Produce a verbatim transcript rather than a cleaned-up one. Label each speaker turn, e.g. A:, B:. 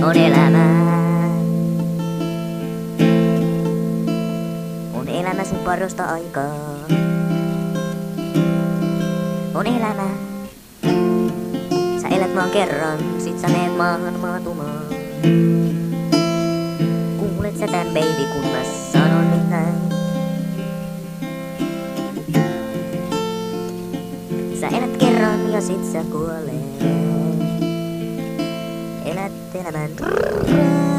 A: on elämä. On elämä sun parasta aikaa. On elämä. Sä elät vaan kerran, sit sä meet maahan maatumaan. Kuulet sä tän baby, kun mä sanon nyt näin. Sä elät kerran ja sit sä kuolet. Elät elämän.